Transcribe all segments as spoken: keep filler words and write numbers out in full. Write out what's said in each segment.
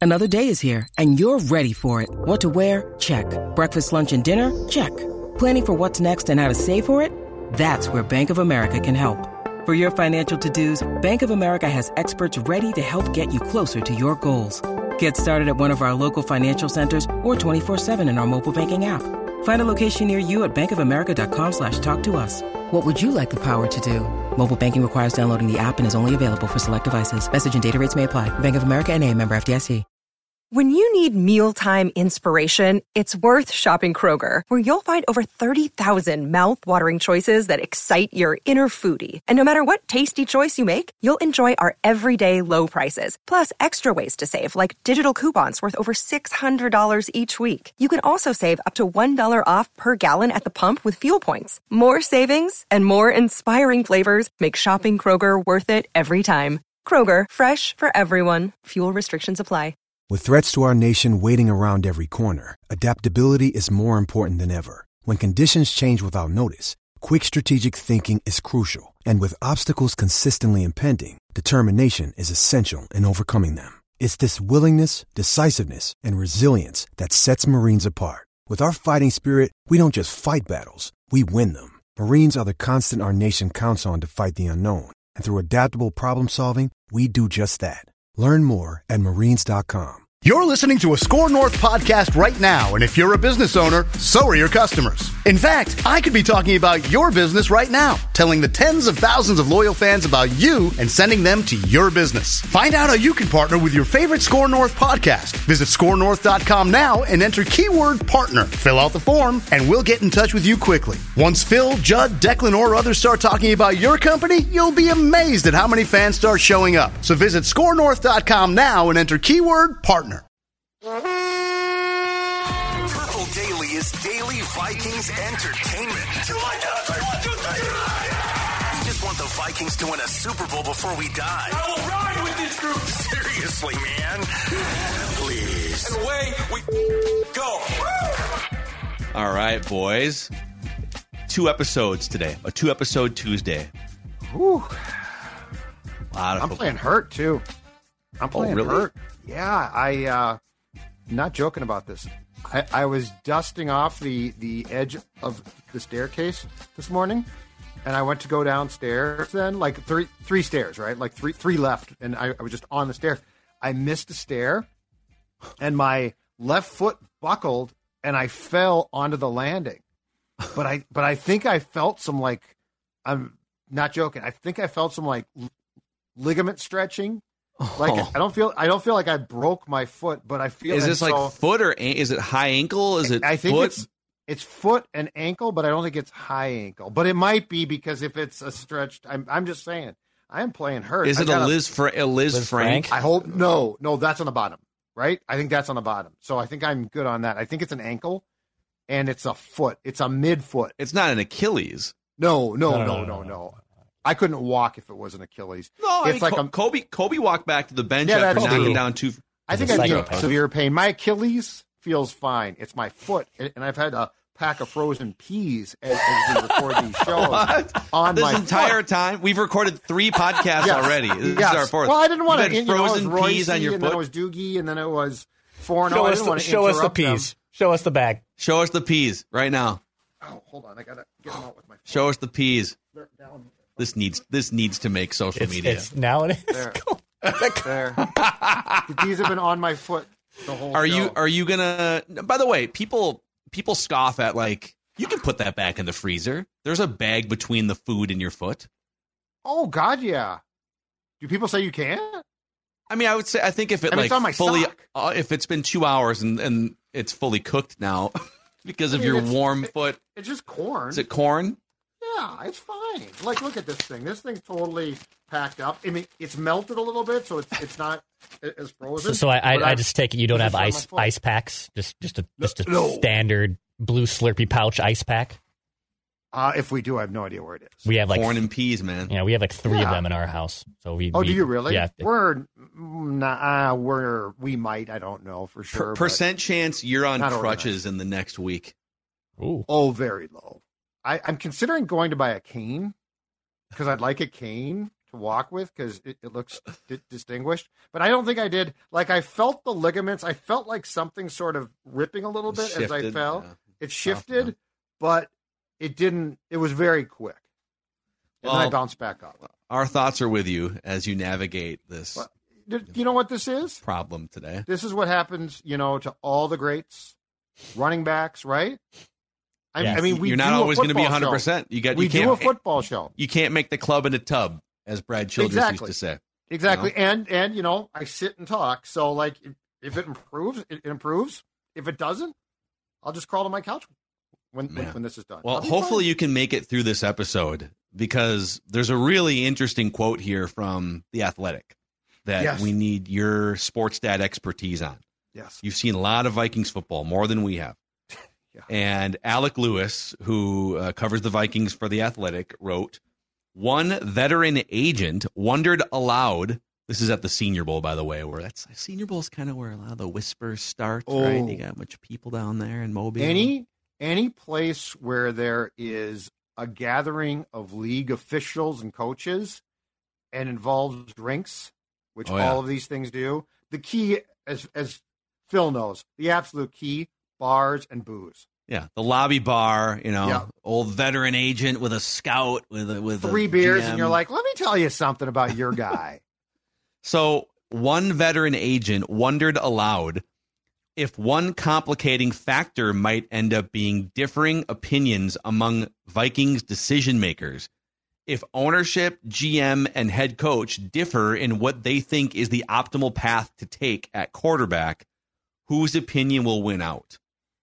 Another day is here, and you're ready for it. What to wear? Check. Breakfast, lunch, and dinner? Check. Planning for what's next and how to save for it? That's where Bank of America can help. For your financial to-dos, Bank of America has experts ready to help get you closer to your goals. Get started at one of our local financial centers or twenty-four seven in our mobile banking app. Find a location near you at bankofamerica.com slash talk to us. What would you like the power to do? Mobile banking requires downloading the app and is only available for select devices. Message and data rates may apply. Bank of America N A, member F D I C. When you need mealtime inspiration, it's worth shopping Kroger, where you'll find over thirty thousand mouth-watering choices that excite your inner foodie. And no matter what tasty choice you make, you'll enjoy our everyday low prices, plus extra ways to save, like digital coupons worth over six hundred dollars each week. You can also save up to one dollar off per gallon at the pump with fuel points. More savings and more inspiring flavors make shopping Kroger worth it every time. Kroger, fresh for everyone. Fuel restrictions apply. With threats to our nation waiting around every corner, adaptability is more important than ever. When conditions change without notice, quick strategic thinking is crucial. And with obstacles consistently impending, determination is essential in overcoming them. It's this willingness, decisiveness, and resilience that sets Marines apart. With our fighting spirit, we don't just fight battles, we win them. Marines are the constant our nation counts on to fight the unknown. And through adaptable problem solving, we do just that. Learn more at marines dot com. You're listening to a Score North podcast right now, and if you're a business owner, so are your customers. In fact, I could be talking about your business right now, telling the tens of thousands of loyal fans about you and sending them to your business. Find out how you can partner with your favorite Score North podcast. Visit score north dot com now and enter keyword partner. Fill out the form, and we'll get in touch with you quickly. Once Phil, Judd, Declan, or others start talking about your company, you'll be amazed at how many fans start showing up. So visit score north dot com now and enter keyword partner. Purple Daily is daily Vikings entertainment. We just want the Vikings to win a Super Bowl before we die. I will ride with this group. Seriously, man. Please. And away we go. All right, boys. Two episodes today. A two-episode Tuesday. Whew. A lot of I'm football. playing hurt, too. I'm playing oh, really? hurt. Yeah, I... uh Not joking about this. I, I was dusting off the, the edge of the staircase this morning, and I went to go downstairs then, like three three stairs, right? Like three three left, and I, I was just on the stair. I missed a stair, and my left foot buckled, and I fell onto the landing. But I but I think I felt some, like, I'm not joking, I think I felt some, like, ligament stretching. Like Oh. I don't feel I don't feel like I broke my foot, but I feel. Is this so, like foot or an- is it high ankle? Is it I think foot? it's it's foot and ankle, but I don't think it's high ankle. But it might be because if it's a stretched, I'm I'm just saying I am playing hurt. Is I it a gotta- Liz, Fra- a Liz, Liz Frank? Frank? I hope no, no, that's on the bottom, right? I think that's on the bottom. So I think I'm good on that. I think it's an ankle, and it's a foot. It's a mid foot. It's not an Achilles. No, no, No, no, no, no, no, no. no. I couldn't walk if it was an Achilles. No, I it's mean, like Co- a, Kobe. Kobe walked back to the bench Yeah, after that's knocking true. down two. I think It's a I do psychopath. severe pain. My Achilles feels fine. It's my foot, and I've had a pack of frozen peas as, as we record these shows What? on This my entire foot. time, we've recorded three podcasts Yes. already. This Yes. is our fourth. Well, I didn't want You've to. had You know, it was frozen Royce, peas on your and then it foot. was Doogie, and then it was Forno. Show I us, didn't the, want to show us the interrupt them. peas. Show us the bag. Show us the peas right now. Oh, hold on, I gotta get them out with my. Foot. Show us the peas. They're down This needs this needs to make social It's, media. it's now it is. There. there. The peas have been on my foot the whole. Are show. you are you gonna? By the way, people people scoff at, like, you can put that back in the freezer. There's a bag between the food and your foot. Oh God, yeah. Do people say you can't? I mean, I would say I think if it I mean, like it's on my fully sock. uh, if it's been two hours and, and it's fully cooked now because I of mean, your it's- warm it- foot. It's just corn. Is it corn? Yeah, it's fine. Like, look at this thing. This thing's totally packed up. I mean, it's melted a little bit, so it's it's not as frozen. So, so I, but I, I just take it you don't it's have just on my ice foot. ice packs. Just just a just a no. standard blue Slurpee pouch ice pack. Uh, if we do, I have no idea where it is. We have like Corn and peas, man. yeah, we have like three Yeah. of them in our house. So we. Oh, we, do you really? Yeah. We're nah, uh, we're we might. I don't know for sure. Per- but- percent chance you're on Not crutches in the next week. Ooh. Oh, very low. I, I'm considering going to buy a cane because I'd like a cane to walk with because it, it looks d- distinguished. But I don't think I did. Like, I felt the ligaments. I felt like something sort of ripping a little bit Shifted, as I fell. yeah. It shifted, Tough, but it didn't. It was very quick. And Well, then I bounced back up. Our thoughts are with you as you navigate this Well, do you know what this is? problem today. This is what happens, you know, to all the greats, running backs, right? I, Yes. I mean, we You're not do a always going to be football show. one hundred percent. You got We you can't do a football show. you can't make the club in a tub, as Brad Childress Exactly. used to say. Exactly. You know? And, and, you know, I sit and talk. So, like, if, if it improves, it improves. If it doesn't, I'll just crawl to my couch when, when, Yeah. when this is done. Well, I'll be hopefully fine. you can make it through this episode because there's a really interesting quote here from The Athletic that Yes. we need your sports stat expertise on. Yes. You've seen a lot of Vikings football, more than we have. Yeah. And Alec Lewis, who uh, covers the Vikings for The Athletic, wrote, one veteran agent wondered aloud. This is at the Senior Bowl, by the way, where that's Senior Bowl is kind of where a lot of the whispers start, right? Oh. You got a bunch of people down there in Mobile. Any any place where there is a gathering of league officials and coaches and involves drinks, which Oh, yeah. all of these things do, the key, as as Phil knows, the absolute key, bars and booze. Yeah, the lobby bar, you know, Yeah. old veteran agent with a scout with a, with Three a beers, G M. and you're like, let me tell you something about your guy. So one veteran agent wondered aloud if one complicating factor might end up being differing opinions among Vikings decision makers. If ownership, G M, and head coach differ in what they think is the optimal path to take at quarterback, whose opinion will win out?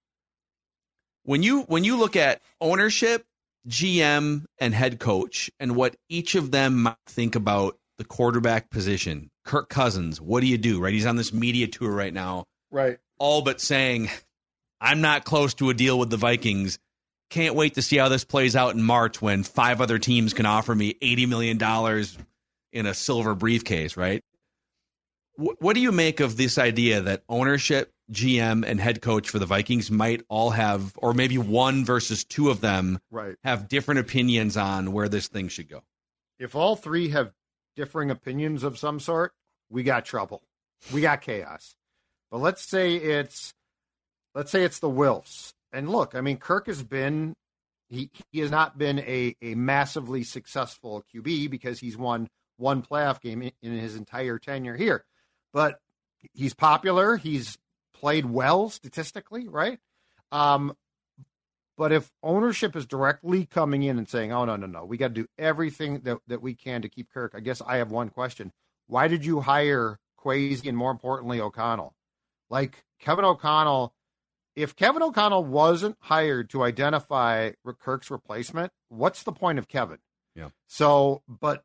When you when you look at ownership, G M, and head coach, and what each of them might think about the quarterback position, Kirk Cousins, what do you do? Right, he's on this media tour right now, Right. all but saying, "I'm not close to a deal with the Vikings. Can't wait to see how this plays out in March when five other teams can offer me eighty million dollars in a silver briefcase." Right? What, what do you make of this idea that ownership, G M, and head coach for the Vikings might all have, or maybe one versus two of them, Right. have different opinions on where this thing should go? If all three have differing opinions of some sort, we got trouble. We got chaos. But let's say it's let's say it's the Wilfs. And look, I mean, Kirk has been he he has not been a, a massively successful Q B because he's won one playoff game in, in his entire tenure here. But he's popular. He's played well statistically, right? Um, but if ownership is directly coming in and saying, oh, no, no, no, we got to do everything that, that we can to keep Kirk, I guess I have one question. Why did you hire Kwesi and, more importantly, O'Connell? Like, Kevin O'Connell, if Kevin O'Connell wasn't hired to identify Kirk's replacement, what's the point of Kevin? Yeah. So, but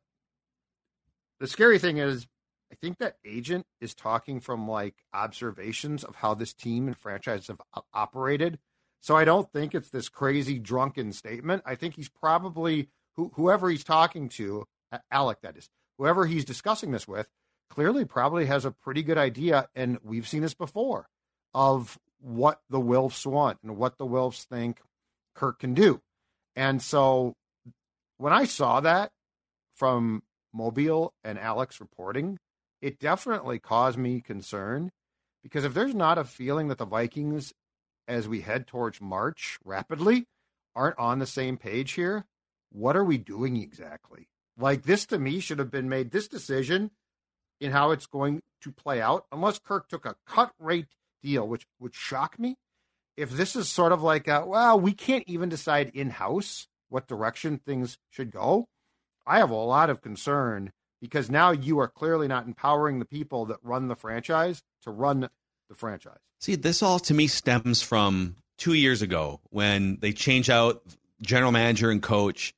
the scary thing is, I think that agent is talking from like observations of how this team and franchise have o- operated. So I don't think it's this crazy drunken statement. I think he's probably who, whoever he's talking to, Alec, that is, whoever he's discussing this with, clearly probably has a pretty good idea. And we've seen this before of what the Wilfs want and what the Wilfs think Kirk can do. And so when I saw that from Mobile and Alex reporting, it definitely caused me concern because if there's not a feeling that the Vikings, as we head towards March rapidly, aren't on the same page here, what are we doing exactly? Like, this to me should have been made, this decision in how it's going to play out, unless Kirk took a cut rate deal, which would shock me. If this is sort of like, a, well, we can't even decide in-house what direction things should go, I have a lot of concern because now you are clearly not empowering the people that run the franchise to run the franchise. See, this all to me stems from two years ago when they change out general manager and coach,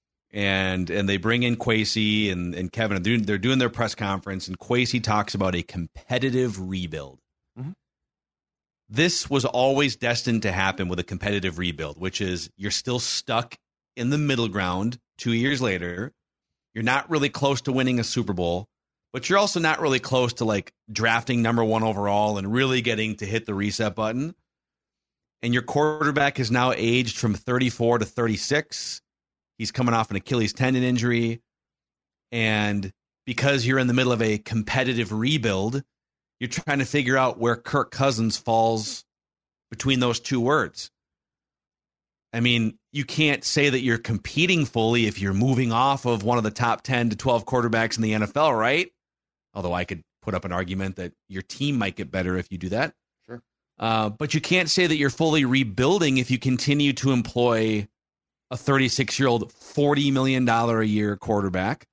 and and they bring in Kwesi and, and Kevin. They're doing, they're doing their press conference, and Kwesi talks about a competitive rebuild. Mm-hmm. This was always destined to happen with a competitive rebuild, which is you're still stuck in the middle ground two years later. You're not really close to winning a Super Bowl, but you're also not really close to like drafting number one overall and really getting to hit the reset button. And your quarterback is now aged from thirty-four to thirty-six. He's coming off an Achilles tendon injury. And because you're in the middle of a competitive rebuild, you're trying to figure out where Kirk Cousins falls between those two words. I mean, you can't say that you're competing fully if you're moving off of one of the top ten to twelve quarterbacks in the N F L, right? Although I could put up an argument that your team might get better if you do that. Sure. Uh, but you can't say that you're fully rebuilding if you continue to employ a thirty-six-year-old, forty million dollars a year quarterback.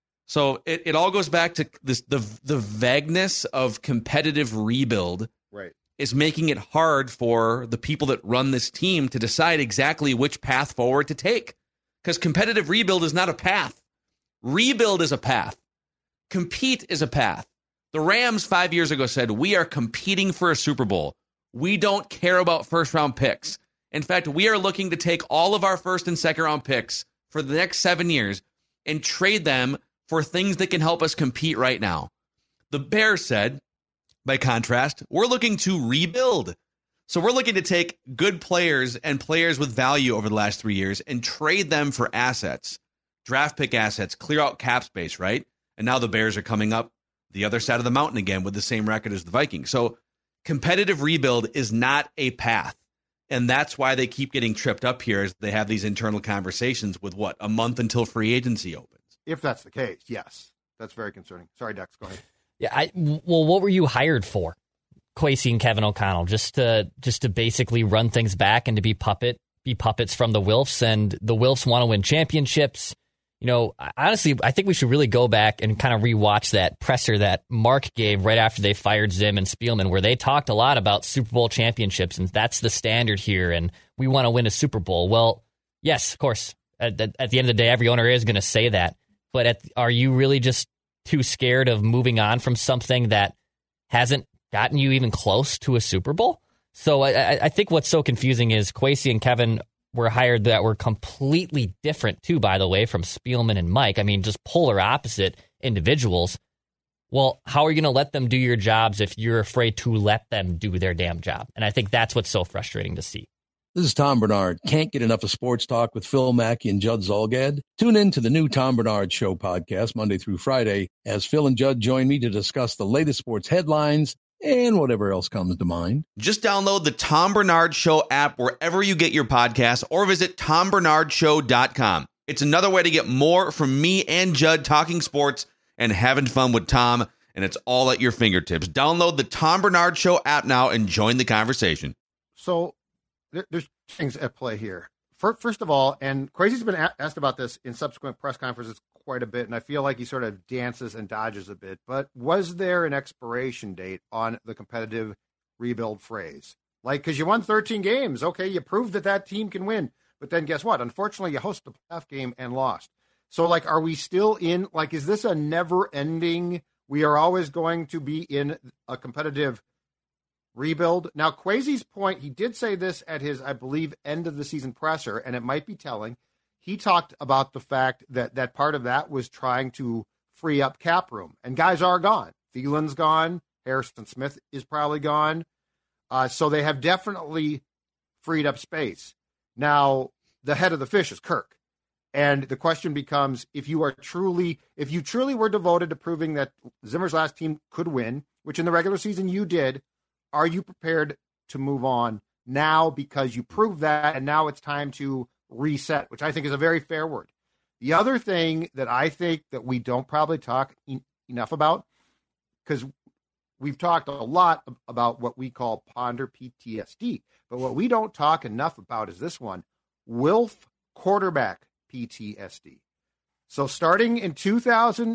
So it, it all goes back to this the the vagueness of competitive rebuild. Right. Is making it hard for the people that run this team to decide exactly which path forward to take. Because competitive rebuild is not a path. Rebuild is a path. Compete is a path. The Rams five years ago said, we are competing for a Super Bowl. We don't care about first-round picks. In fact, we are looking to take all of our first and second-round picks for the next seven years and trade them for things that can help us compete right now. The Bears said, by contrast, we're looking to rebuild. So we're looking to take good players and players with value over the last three years and trade them for assets, draft pick assets, clear out cap space, right? And now the Bears are coming up the other side of the mountain again with the same record as the Vikings. So competitive rebuild is not a path. And that's why they keep getting tripped up here as they have these internal conversations with, what, a month until free agency opens. If that's the case, yes. That's very concerning. Sorry, Dex, go ahead. Yeah, I, well, what were you hired for, Kwesi and Kevin O'Connell? Just to just to basically run things back and to be puppet, be puppets from the Wilfs, and the Wilfs want to win championships. You know, honestly, I think we should really go back and kind of rewatch that presser that Mark gave right after they fired Zim and Spielman, where they talked a lot about Super Bowl championships, and that's the standard here, and we want to win a Super Bowl. Well, yes, of course. At, at, at the end of the day, every owner is going to say that, but at, are you really just too scared of moving on from something that hasn't gotten you even close to a Super Bowl? So I, I think what's so confusing is Kwesi and Kevin were hired that were completely different, too, by the way, from Spielman and Mike. I mean, just polar opposite individuals. Well, how are you going to let them do your jobs if you're afraid to let them do their damn job? And I think that's what's so frustrating to see. This is Tom Bernard. Can't get enough of Sports Talk with Phil Mackey and Judd Zolgad? Tune in to the new Tom Bernard Show podcast Monday through Friday as Phil and Judd join me to discuss the latest sports headlines and whatever else comes to mind. Just download the Tom Bernard Show app wherever you get your podcasts or visit tom bernard show dot com. It's another way to get more from me and Judd talking sports and having fun with Tom, and it's all at your fingertips. Download the Tom Bernard Show app now and join the conversation. So there's things at play here. First of all, and Kwesi's been asked about this in subsequent press conferences quite a bit, and I feel like he sort of dances and dodges a bit, but was there an expiration date on the competitive rebuild phrase? Like, because you won thirteen games, okay, you proved that that team can win, but then guess what? Unfortunately, you hosted the playoff game and lost. So, like, are we still in, like, is this a never-ending, we are always going to be in a competitive rebuild? Now, Kwesi's point, he did say this at his, I believe, end of the season presser, and it might be telling. He talked about the fact that that part of that was trying to free up cap room, and guys are gone. Thielen's gone. Harrison Smith is probably gone. Uh, so they have definitely freed up space. Now, the head of the fish is Kirk. And the question becomes, if you are truly, if you truly were devoted to proving that Zimmer's last team could win, which in the regular season you did, are you prepared to move on now because you proved that, and now it's time to reset, which I think is a very fair word. The other thing that I think that we don't probably talk en- enough about, because we've talked a lot about what we call ponder P T S D, but what we don't talk enough about is this one, Wilf quarterback P T S D. So starting in two thousand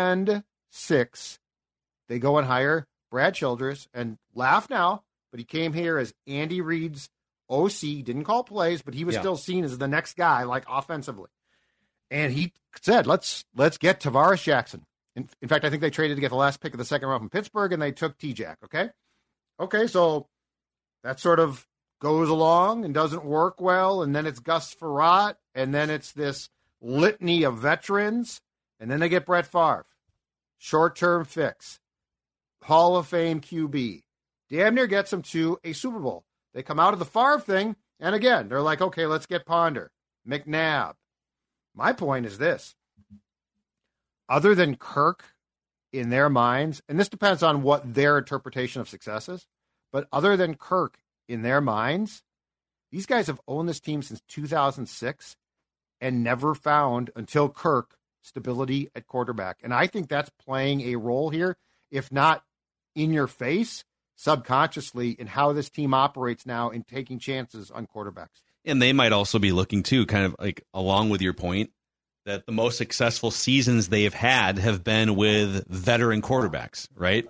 six, they go and hire Brad Childress, and laugh now, but he came here as Andy Reid's O C, didn't call plays, but he was yeah. still seen as the next guy, like offensively. And he said, let's let's get Tavares Jackson. In, in fact, I think they traded to get the last pick of the second round from Pittsburgh, and they took T-Jack, okay? Okay, so that sort of goes along and doesn't work well, and then it's Gus Frerotte, and then it's this litany of veterans, and then they get Brett Favre. Short-term fix. Hall of Fame Q B. Damn near gets them to a Super Bowl. They come out of the Favre thing, and again, they're like, okay, let's get Ponder, McNabb. My point is this. other than Kirk in their minds, and this depends on what their interpretation of success is, but other than Kirk in their minds, these guys have owned this team since two thousand six and never found, until Kirk, stability at quarterback. And I think that's playing a role here, if not in your face, subconsciously, in how this team operates now in taking chances on quarterbacks. And they might also be looking, too, kind of like along with your point, that the most successful seasons they have had have been with veteran quarterbacks, right?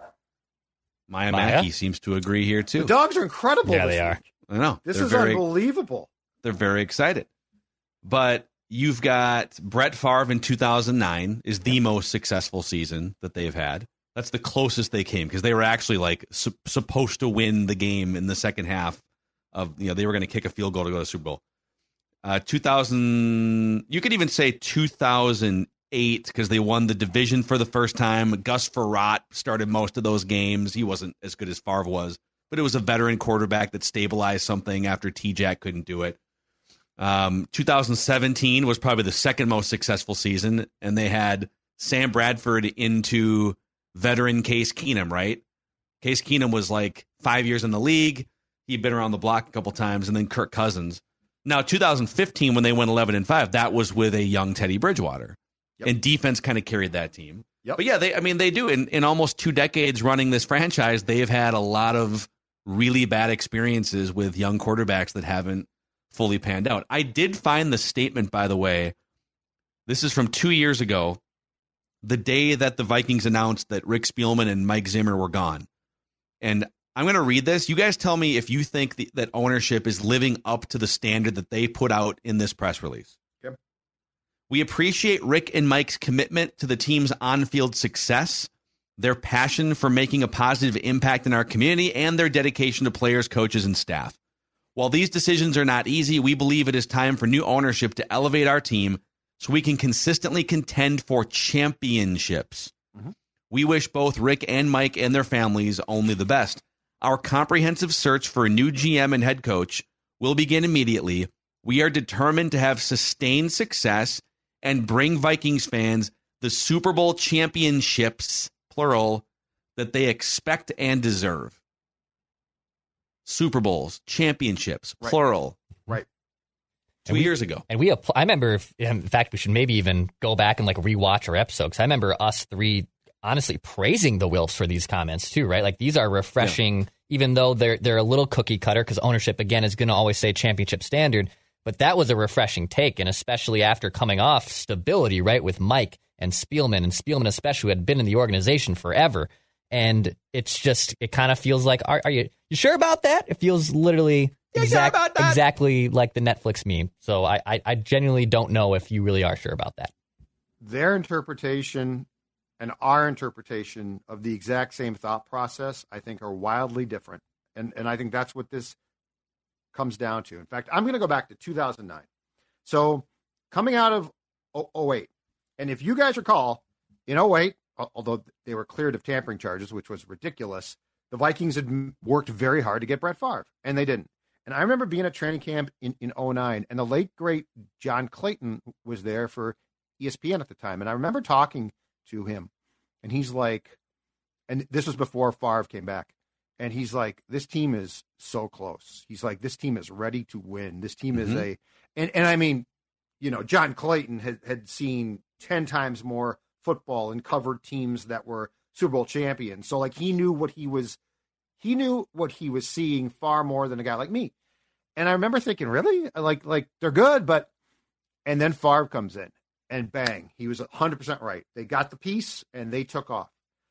Maya, Maya? Mackey seems to agree here, too. The Dogs are incredible. Yeah, they are. I know. This they're is very, unbelievable. They're very excited. But you've got Brett Favre in two thousand nine is the most successful season that they've had. That's the closest they came, because they were actually like su- supposed to win the game in the second half of, you know, they were going to kick a field goal to go to the Super Bowl. Uh, two thousand, you could even say two thousand eight, because they won the division for the first time. Gus Frerotte started most of those games. He wasn't as good as Favre was, but it was a veteran quarterback that stabilized something after T-Jack couldn't do it. Um, two thousand seventeen was probably the second most successful season, and they had Sam Bradford into veteran Case Keenum, right? Case Keenum was like five years in the league. He'd been around the block a couple times, and then Kirk Cousins. Now, two thousand fifteen, when they went eleven and five, that was with a young Teddy Bridgewater. Yep. And defense kind of carried that team. Yep. But yeah, they I mean, they do. In, in almost two decades running this franchise, they have had a lot of really bad experiences with young quarterbacks that haven't fully panned out. I did find the statement, by the way, this is from two years ago, the day that the Vikings announced that Rick Spielman and Mike Zimmer were gone. And I'm going to read this. You guys tell me if you think the, that ownership is living up to the standard that they put out in this press release. Okay. We appreciate Rick and Mike's commitment to the team's on-field success, their passion for making a positive impact in our community, and their dedication to players, coaches, and staff. While these decisions are not easy, we believe it is time for new ownership to elevate our team so we can consistently contend for championships. Mm-hmm. We wish both Rick and Mike and their families only the best. Our comprehensive search for a new G M and head coach will begin immediately. We are determined to have sustained success and bring Vikings fans the Super Bowl championships, plural, that they expect and deserve. Super Bowls, championships, right. plural. Right. Two we, years ago. And we, I remember, if, in fact, we should maybe even go back and like rewatch our episode, because I remember us three honestly praising the Wilfs for these comments too, right? Like these are refreshing, yeah. even though they're they're a little cookie cutter, because ownership, again, is going to always say championship standard. But that was a refreshing take, and especially after coming off stability, right, with Mike and Spielman, and Spielman especially, who had been in the organization forever. And it's just, it kind of feels like, are, are you you sure about that? It feels literally exact, sure exactly like the Netflix meme. So I, I, I genuinely don't know if you really are sure about that. Their interpretation and our interpretation of the exact same thought process, I think, are wildly different. And and I think that's what this comes down to. In fact, I'm going to go back to two thousand nine. So coming out of oh eight, and if you guys recall, in oh eight, although they were cleared of tampering charges, which was ridiculous, the Vikings had worked very hard to get Brett Favre, and they didn't. And I remember being at training camp in, in oh nine, and the late, great John Clayton was there for E S P N at the time. And I remember talking to him, and he's like, and this was before Favre came back, and he's like, this team is so close. He's like, this team is ready to win. This team mm-hmm. is a, and, and I mean, you know, John Clayton had, had seen ten times more football and covered teams that were Super Bowl champions. So like he knew what he was, he knew what he was seeing far more than a guy like me. And I remember thinking, really? Like, like they're good, but, and then Favre comes in and bang, he was one hundred percent right. They got the piece and they took off.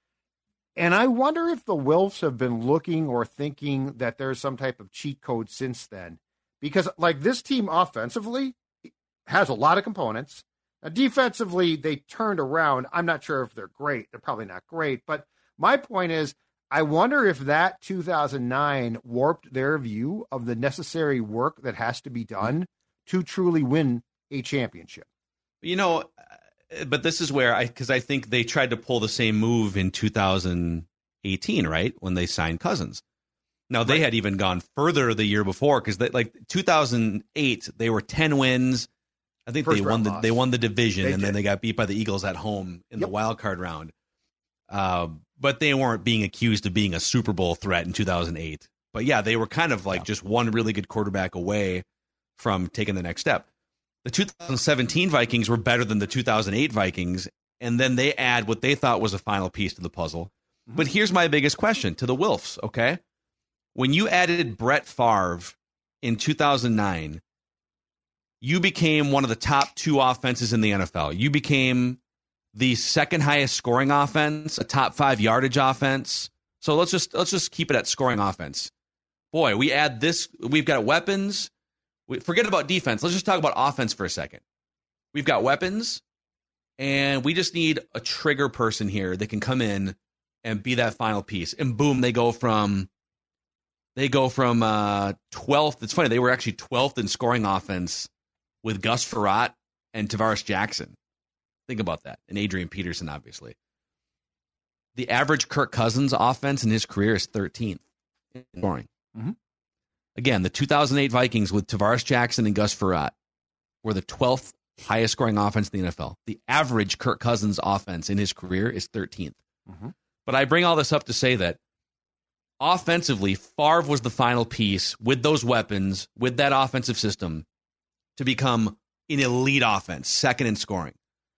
And I wonder if the Wilfs have been looking or thinking that there's some type of cheat code since then, because like this team offensively has a lot of components. Now, defensively, they turned around. I'm not sure if they're great. They're probably not great. But my point is, I wonder if that two thousand nine warped their view of the necessary work that has to be done to truly win a championship. You know, but this is where I, because I think they tried to pull the same move in two thousand eighteen, right? When they signed Cousins. Now, they right. had even gone further the year before, because like two thousand eight, they were ten wins. I think First they won the loss. they won the division, They and did. then they got beat by the Eagles at home in Yep. the wild card round. Uh, but they weren't being accused of being a Super Bowl threat in two thousand eight. But yeah, they were kind of like Yeah. just one really good quarterback away from taking the next step. The two thousand seventeen Vikings were better than the two thousand eight Vikings, and then they add what they thought was a final piece to the puzzle. Mm-hmm. But here's my biggest question to the Wilfs, okay? When you added Brett Favre in two thousand nine, you became one of the top two offenses in the N F L. You became the second highest scoring offense, a top five yardage offense. So let's just let's just keep it at scoring offense. Boy, we add this. We've got weapons. We, forget about defense. Let's just talk about offense for a second. We've got weapons, and we just need a trigger person here that can come in and be that final piece. And boom, they go from they go from uh, twelfth. It's funny, they were actually twelfth in scoring offense with Gus Frerotte and Tavares Jackson. Think about that. And Adrian Peterson, obviously. The average Kirk Cousins offense in his career is thirteenth in scoring. Mm-hmm. Again, the two thousand eight Vikings with Tavares Jackson and Gus Frerotte were the twelfth highest scoring offense in the N F L. The average Kirk Cousins offense in his career is thirteenth. Mm-hmm. But I bring all this up to say that offensively, Favre was the final piece with those weapons, with that offensive system, to become an elite offense, second in scoring.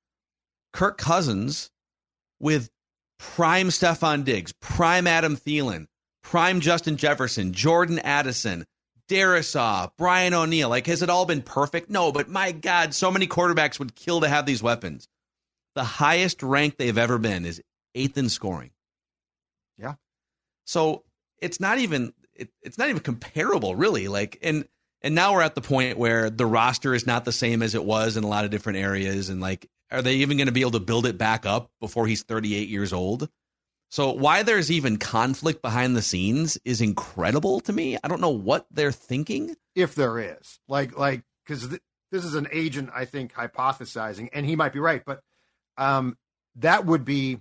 Kirk Cousins with prime Stephon Diggs, prime Adam Thielen, prime Justin Jefferson, Jordan Addison, Darisaw, Brian O'Neill. Like, has it all been perfect? No, but my God, so many quarterbacks would kill to have these weapons. The highest rank they've ever been is eighth in scoring. Yeah. So it's not even it, it's not even comparable, really. Like, and and now we're at the point where the roster is not the same as it was in a lot of different areas. And like, are they even going to be able to build it back up before he's thirty-eight years old? So why there's even conflict behind the scenes is incredible to me. I don't know what they're thinking. If there is, like, like, because th- this is an agent, I think, hypothesizing, and he might be right, but um, that would be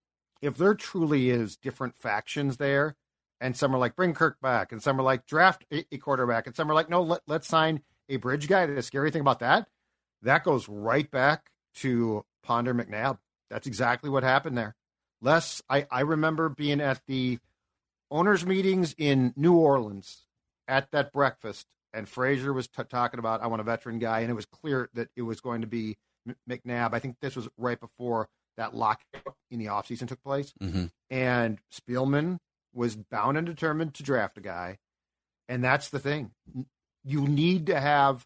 if there truly is different factions there, and some are like, bring Kirk back, and some are like, draft a, a quarterback, and some are like, no, let, let's sign a bridge guy. The scary thing about that, that goes right back to Ponder McNabb. That's exactly what happened there. Les, I, I remember being at the owners' meetings in New Orleans at that breakfast, and Frazier was t- talking about, I want a veteran guy, and it was clear that it was going to be M- McNabb. I think this was right before that lockout in the offseason took place. Mm-hmm. And Spielman was bound and determined to draft a guy, and that's the thing. You need to have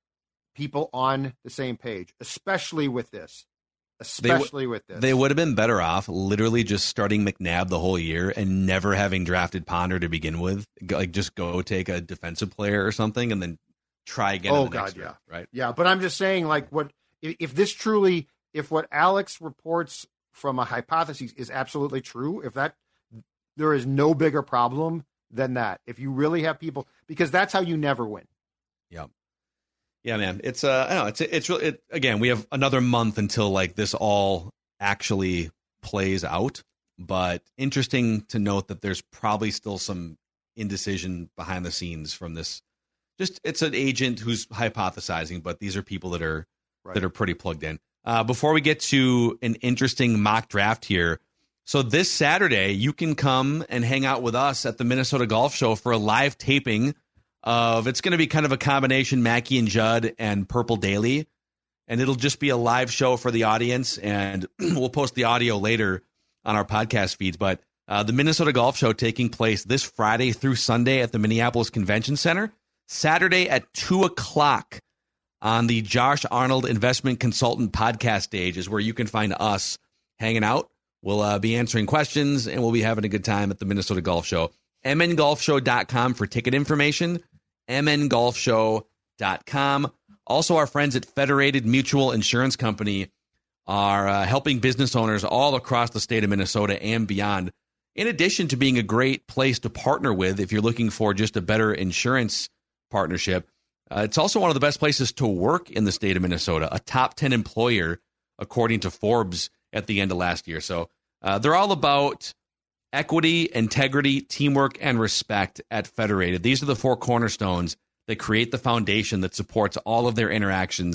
people on the same page, especially with this. Especially they w- with this. They would have been better off literally just starting McNabb the whole year and never having drafted Ponder to begin with. Like, just go take a defensive player or something and then try again. Oh, in the God, next yeah. round, right? Yeah, but I'm just saying, like, what if, if this truly, if what Alex reports from a hypothesis is absolutely true, if that, there is no bigger problem than that. If you really have people, because that's how you never win. Yeah. Yeah, man. It's uh, I know it's it's really it, again. We have another month until like this all actually plays out. But interesting to note that there's probably still some indecision behind the scenes from this. Just it's an agent who's hypothesizing, but these are people that are right. that are pretty plugged in. Uh, before we get to an interesting mock draft here, so this Saturday you can come and hang out with us at the Minnesota Golf Show for a live taping. Of it's going to be kind of a combination Mackey and Judd and Purple Daily, and it'll just be a live show for the audience, and we'll post the audio later on our podcast feeds. But uh, the Minnesota Golf Show taking place this Friday through Sunday at the Minneapolis Convention Center, Saturday at two o'clock on the Josh Arnold Investment Consultant podcast stage is where you can find us hanging out. We'll uh, be answering questions, and we'll be having a good time at the Minnesota Golf Show. M N golf show dot com for ticket information, M N golf show dot com. Also, our friends at Federated Mutual Insurance Company are uh, helping business owners all across the state of Minnesota and beyond, in addition to being a great place to partner with if you're looking for just a better insurance partnership. Uh, it's also one of the best places to work in the state of Minnesota, a top ten employer, according to Forbes at the end of last year. So uh, they're all about equity, integrity, teamwork, and respect at Federated. These are the four cornerstones that create the foundation that supports all of their interactions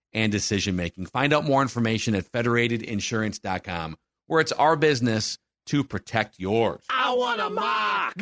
and decision-making. Find out more information at federated insurance dot com, where it's our business to protect yours. I want a mock.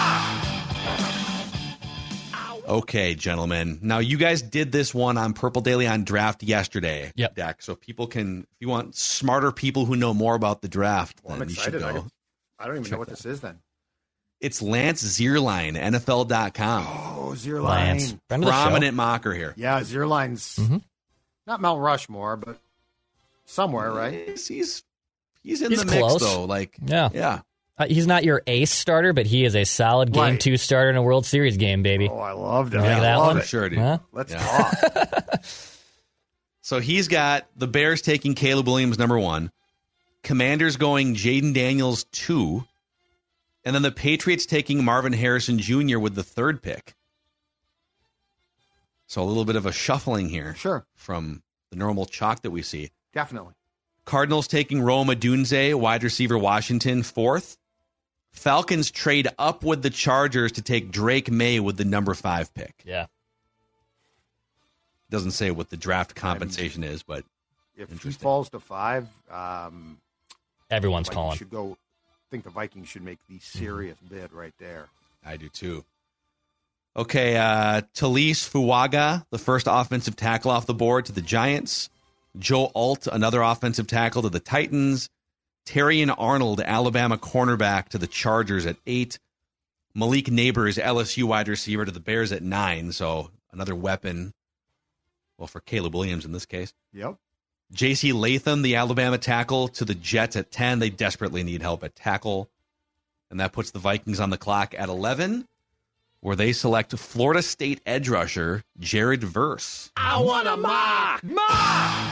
Mock. Okay, gentlemen. Now, you guys did this one on Purple Daily on Draft yesterday, yep. Deck. So people can, if you want smarter people who know more about the draft, well, then I'm you excited. should go. I don't even Check know what that. this is then. It's Lance Zierlein, N F L dot com. Oh, Zierlein. Lance. Friend of the Prominent show. mocker here. Yeah, Zierlein's Mm-hmm. not Mount Rushmore, but somewhere, right? He's he's, he's in He's the mix, close. though. Like, Yeah. yeah. Uh, he's not your ace starter, but he is a solid game Right. two starter in a World Series game, baby. Oh, I loved it. You like I that love one? it. Sure, dude. Huh? Let's Yeah. talk. So he's got the Bears taking Caleb Williams, number one. Commanders going Jaden Daniels, two. And then the Patriots taking Marvin Harrison Junior with the third pick. So a little bit of a shuffling here. Sure. From the normal chalk that we see. Definitely. Cardinals taking Rome Odunze, wide receiver Washington, fourth. Falcons trade up with the Chargers to take Drake May with the number five pick. Yeah. Doesn't say what the draft compensation is, but If he interesting. falls to five, um, Everyone's Vikings calling. should go. I think the Vikings should make the serious bid right there. I do too. Okay, uh, Talise Fuaga, the first offensive tackle off the board to the Giants. Joe Alt, another offensive tackle to the Titans. Terrion Arnold, Alabama cornerback to the Chargers at eight. Malik Neighbors, L S U wide receiver to the Bears at nine. So another weapon. Well, for Caleb Williams in this case. Yep. J C Latham, the Alabama tackle to the Jets at ten. They desperately need help at tackle. And that puts the Vikings on the clock at eleven, where they select Florida State edge rusher Jared Verse. I want a mock. Mock.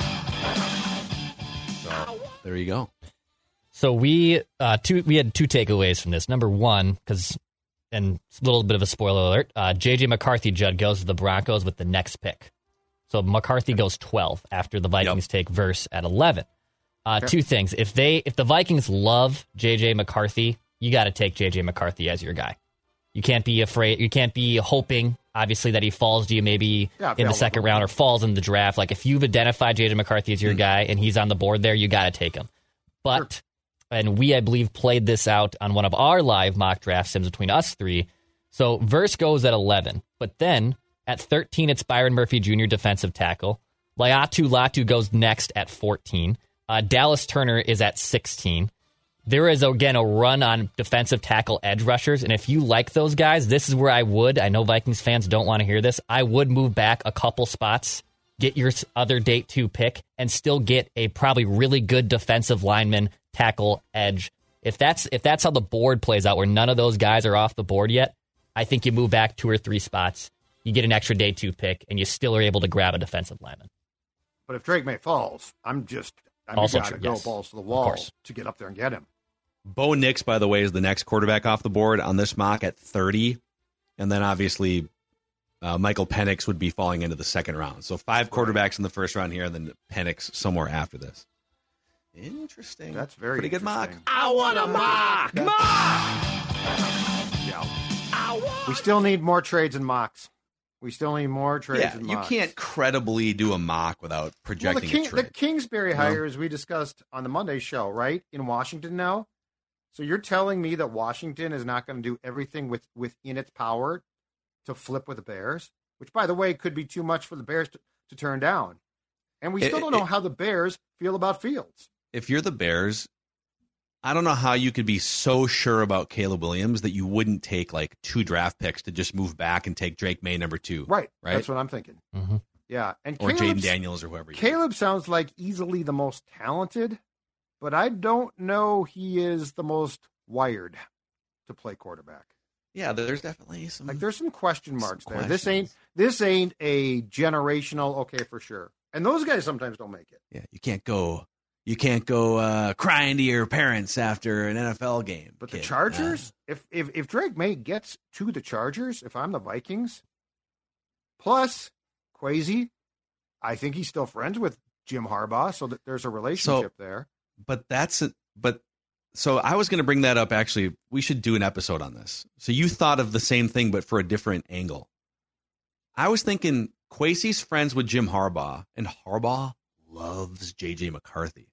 So there you go. So we uh, two we had two takeaways from this. Number one, because and a little bit of a spoiler alert, uh, J J McCarthy, Judd, goes to the Broncos with the next pick. So McCarthy goes twelve after the Vikings Yep. take Verse at eleven. Uh, Okay. Two things: if they if the Vikings love J J McCarthy, you got to take J J McCarthy as your guy. You can't be afraid. You can't be hoping, obviously, that he falls to you maybe Yeah, in the available. second round or falls in the draft. Like if you've identified J J McCarthy as your Mm. guy and he's on the board there, you got to take him. But and we, I believe, played this out on one of our live mock draft sims between us three. So Verse goes at eleven, but then at thirteen, it's Byron Murphy Junior, defensive tackle. Laiatu Latu goes next at fourteen. Uh, Dallas Turner is at sixteen. There is, again, a run on defensive tackle edge rushers, and if you like those guys, this is where I would, I know Vikings fans don't want to hear this, I would move back a couple spots, get your other date two pick, and still get a probably really good defensive lineman, tackle, edge. If that's if that's how the board plays out, where none of those guys are off the board yet, I think you move back two or three spots, you get an extra day two pick, and you still are able to grab a defensive lineman. But if Drake May falls, I'm just I'm Also got to true, go yes. balls to the Of wall course. to get up there and get him. Bo Nix, by the way, is the next quarterback off the board on this mock at thirty. And then obviously uh, Michael Penix would be falling into the second round. So five quarterbacks in the first round here, and then Penix somewhere after this. Interesting. That's very Pretty good mock. interesting. I want a mock. Mock. Yeah. I want. We still need more trades and mocks. We still need more trades Yeah, and you mocks. can't credibly do a mock without Well, the, projecting King, a trade. the Kingsbury No. hire, as we discussed on the Monday show, right, in Washington now. So you're telling me that Washington is not going to do everything with, within its power to flip with the Bears, which, by the way, could be too much for the Bears to, to turn down. And we It- still don't it- know how the Bears feel about Fields. If you're the Bears, I don't know how you could be so sure about Caleb Williams that you wouldn't take like two draft picks to just move back and take Drake May number two. Right. Right. That's what I'm thinking. Mm-hmm. Yeah. And Or Jaden Caleb's- Daniels or whoever. You Caleb sounds like easily the most talented, but I don't know he is the most wired to play quarterback. Yeah, there's definitely some. Like there's some question marks Some there. This questions. ain't this ain't a generational okay for sure. And those guys sometimes don't make it. Yeah, you can't go. You can't go uh, crying to your parents after an N F L game. But the kid. Chargers, Uh, if if if Drake May gets to the Chargers, if I'm the Vikings, plus Kwesi, I think he's still friends with Jim Harbaugh, so that there's a relationship there. but that's a, but. So I was going to bring that up. Actually, we should do an episode on this. So you thought of the same thing, but for a different angle. I was thinking Kwesi's friends with Jim Harbaugh, and Harbaugh loves J J McCarthy.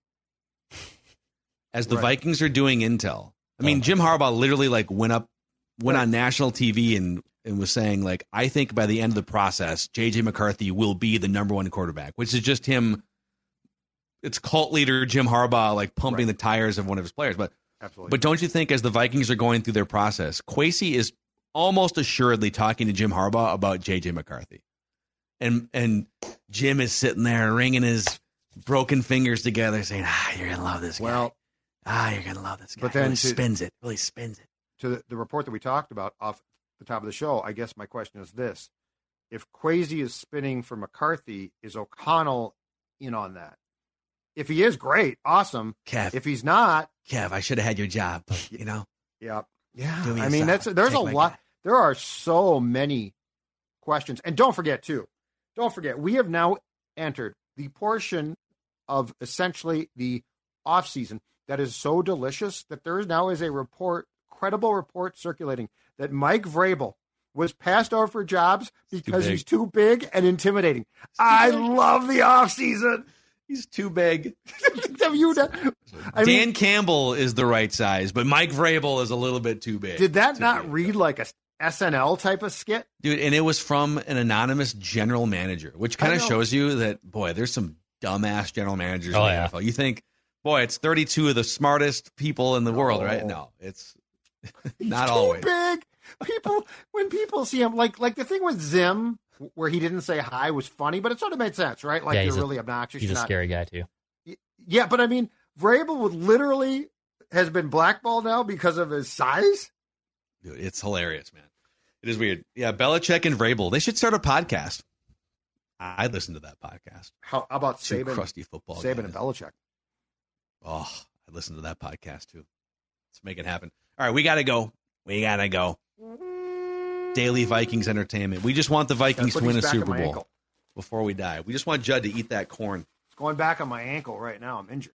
As the right. Vikings are doing intel, I mean, oh Jim Harbaugh literally like went up, went right. on national T V and, and was saying like, I think by the end of the process, J J McCarthy will be the number one quarterback, which is just him. It's cult leader Jim Harbaugh like pumping right. the tires of one of his players. But Absolutely. But don't you think as the Vikings are going through their process, Kwesi is almost assuredly talking to Jim Harbaugh about J J McCarthy. And and Jim is sitting there wringing his broken fingers together saying, ah, you're going to love this guy. Well, ah, you're going to love this guy. But then really to, spins it. Really spins it. To the, the report that we talked about off the top of the show, I guess my question is this. If Kwesi is spinning for McCarthy, is O'Connell in on that? If he is, great, awesome. Kev. If he's not. Kev, I should have had your job, but, you know. Yeah. Yeah. Me I mean, that's there's Take a lot. Guy. There are so many questions. And don't forget, too, don't forget, we have now entered the portion of essentially the offseason that is so delicious that there now is a report, credible report circulating that Mike Vrabel was passed over for jobs because too he's too big and intimidating. I big. love the offseason. He's too big. Have you done, I Dan mean, Campbell is the right size, but Mike Vrabel is a little bit too big. Did that too not big. read like a S N L type of skit? Dude, and it was from an anonymous general manager, which kind of shows you that, boy, there's some dumbass general managers oh, in the yeah. N F L. You think, boy, it's thirty-two of the smartest people in the world, oh. right? No, it's He's not too always. big. People, when people see him, like like the thing with Zim, where he didn't say hi was funny, but it sort of made sense, right? Like, yeah, you're a, really obnoxious. He's you're a not, scary guy, too. Yeah, but I mean, Vrabel would literally has been blackballed now because of his size. Dude, it's hilarious, man. It is weird. Yeah, Belichick and Vrabel, they should start a podcast. I listen to that podcast. How, how about Two Saban? crusty football Saban guys. and Belichick. Oh, I listen to that podcast too. Let's make it happen. All right, we got to go. We got to go. Daily Vikings entertainment. We just want the Vikings to win a Super Bowl before we die. We just want Judd to eat that corn. It's going back on my ankle right now. I'm injured.